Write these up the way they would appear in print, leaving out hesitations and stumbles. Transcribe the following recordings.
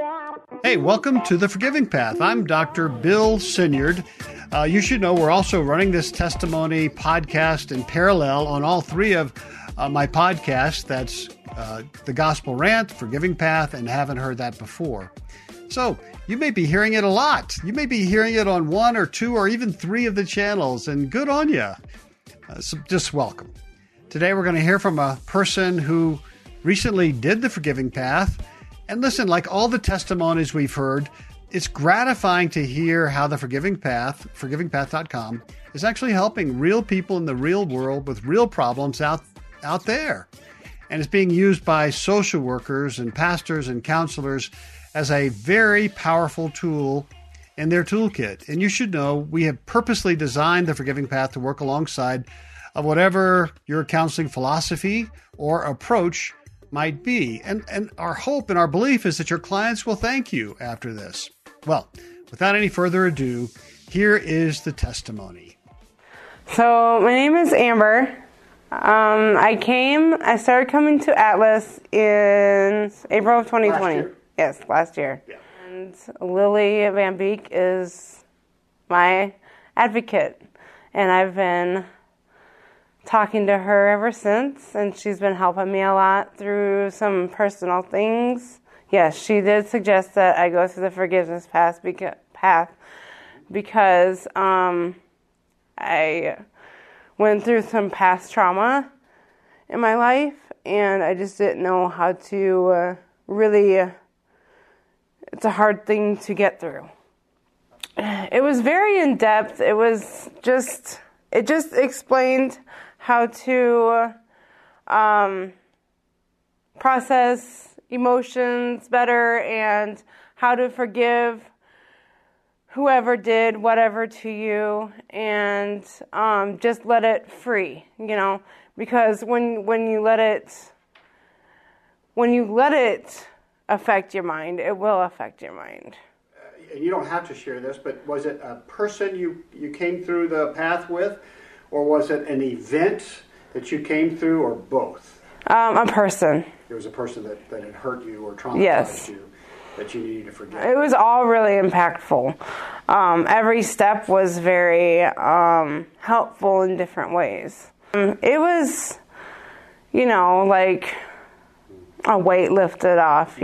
Hey, welcome to The Forgiving Path. I'm Dr. Bill Sinyard. You should know we're also running this testimony podcast in parallel on all three of my podcasts. That's The Gospel Rant, Forgiving Path, and Haven't Heard That Before. So you may be hearing it a lot. You may be hearing it on one or two or even three of the channels, and good on you. So just welcome. Today we're going to hear from a person who recently did the Forgiving Path. And listen, like all the testimonies we've heard, it's gratifying to hear how the Forgiving Path, forgivingpath.com, is actually helping real people in the real world with real problems out there. And it's being used by social workers and pastors and counselors as a very powerful tool in their toolkit. And you should know we have purposely designed the Forgiving Path to work alongside of whatever your counseling philosophy or approach might be. And our hope and our belief is that your clients will thank you after this. Well, without any further ado, here is the testimony. So my name is Amber. I started coming to Atlas in April of 2020. Last year. Yes, last year. Yeah. And Lily Van Beek is my advocate. And I've been talking to her ever since, and she's been helping me a lot through some personal things. Yes, she did suggest that I go through the forgiveness path because I went through some past trauma in my life, and I just didn't know how to it's a hard thing to get through. It was very in-depth. It just explained how to process emotions better and how to forgive whoever did whatever to you, and just let it free, because when you let it affect your mind, it will affect your mind. You don't have to share this, but was it a person you came through the path with, or was it an event that you came through, or both? A person. There was a person that had hurt you or traumatized you that you needed to forgive. It was all really impactful. Every step was very helpful in different ways. It was, like a weight lifted off,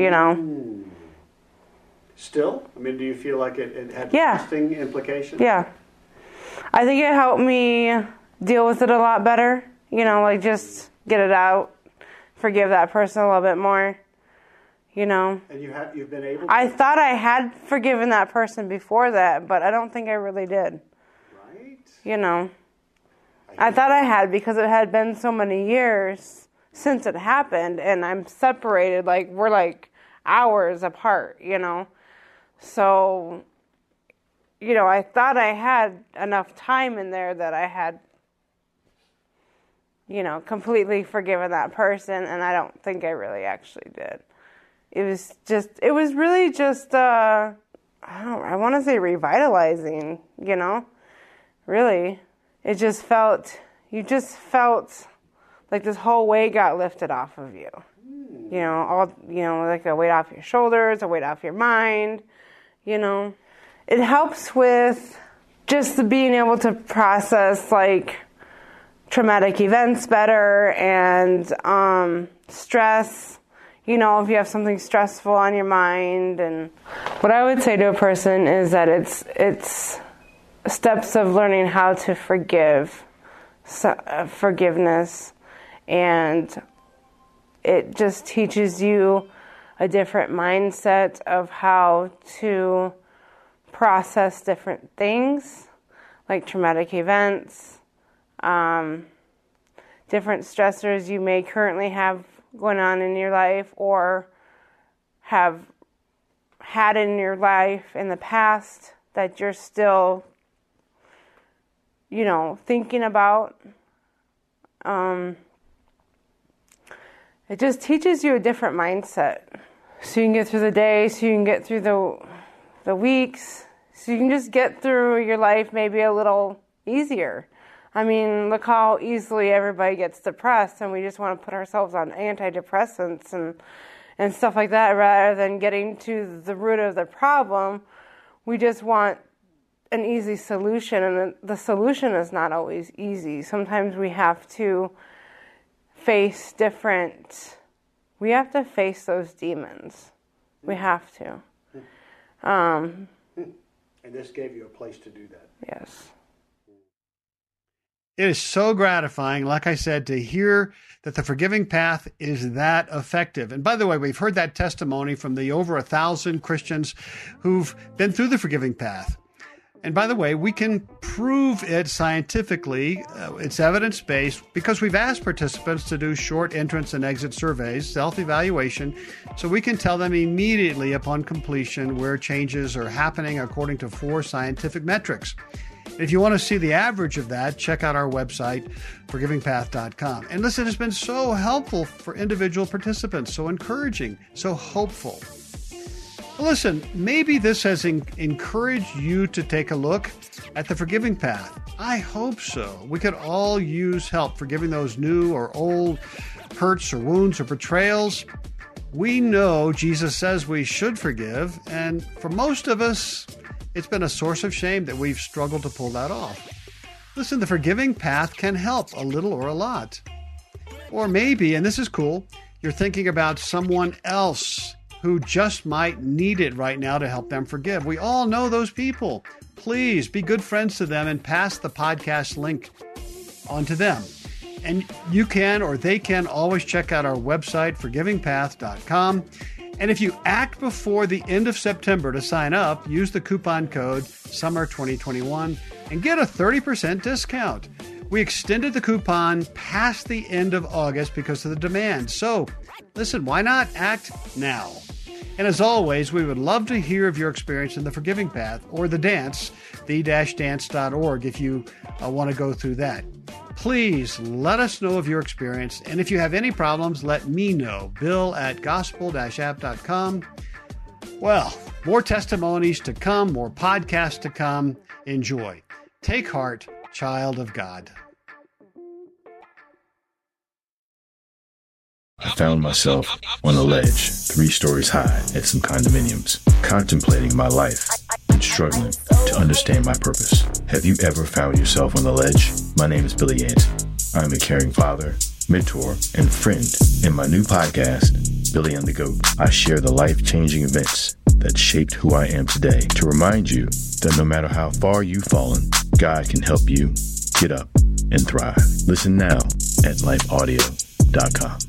Still? I mean, do you feel like it had lasting implications? Yeah. I think it helped me deal with it a lot better. Just get it out, forgive that person a little bit more, And you've been able to? I thought I had forgiven that person before that, but I don't think I really did. Right. I thought I had, because it had been so many years since it happened, and I'm separated, we're hours apart, So, I thought I had enough time in there that I had, completely forgiven that person, and I don't think I really actually did. It was really just, I want to say revitalizing, Really. You just felt like this whole weight got lifted off of you. Like a weight off your shoulders, a weight off your mind, It helps with just being able to process traumatic events better and stress, if you have something stressful on your mind. And what I would say to a person is that it's steps of learning how to forgive, forgiveness, and it just teaches you a different mindset of how to process different things, like traumatic events, different stressors you may currently have going on in your life or have had in your life in the past that you're still, thinking about. It just teaches you a different mindset. So you can get through the day, so you can get through the weeks, so you can just get through your life maybe a little easier. I mean, look how easily everybody gets depressed, and we just want to put ourselves on antidepressants and stuff like that, rather than getting to the root of the problem. We just want an easy solution, and the solution is not always easy. Sometimes we have to face those demons. We have to. And this gave you a place to do that. Yes. It is so gratifying, like I said, to hear that the Forgiving Path is that effective. And by the way, we've heard that testimony from the over 1,000 Christians who've been through the Forgiving Path. And by the way, we can prove it scientifically. It's evidence-based because we've asked participants to do short entrance and exit surveys, self-evaluation, so we can tell them immediately upon completion where changes are happening according to 4 scientific metrics. If you want to see the average of that, check out our website, forgivingpath.com. And listen, it's been so helpful for individual participants, so encouraging, so hopeful. Listen, maybe this has encouraged you to take a look at the Forgiving Path. I hope so. We could all use help forgiving those new or old hurts or wounds or betrayals. We know Jesus says we should forgive, and for most of us, it's been a source of shame that we've struggled to pull that off. Listen, the Forgiving Path can help a little or a lot. Or maybe, and this is cool, you're thinking about someone else who just might need it right now to help them forgive. We all know those people. Please be good friends to them and pass the podcast link on to them. And you can, or they can, always check out our website, forgivingpath.com. And if you act before the end of September to sign up, use the coupon code SUMMER2021 and get a 30% discount. We extended the coupon past the end of August because of the demand. So, listen, why not act now? And as always, we would love to hear of your experience in the Forgiving Path or the dance, the-dance.org, if you want to go through that. Please let us know of your experience. And if you have any problems, let me know. Bill@gospel-app.com. Well, more testimonies to come, more podcasts to come. Enjoy. Take heart, child of God. I found myself on a ledge, 3 stories high at some condominiums, contemplating my life and struggling to understand my purpose. Have you ever found yourself on the ledge? My name is Billy Yancey. I'm a caring father, mentor, and friend. In my new podcast, Billy and the Goat, I share the life-changing events that shaped who I am today to remind you that no matter how far you've fallen, God can help you get up and thrive. Listen now at lifeaudio.com.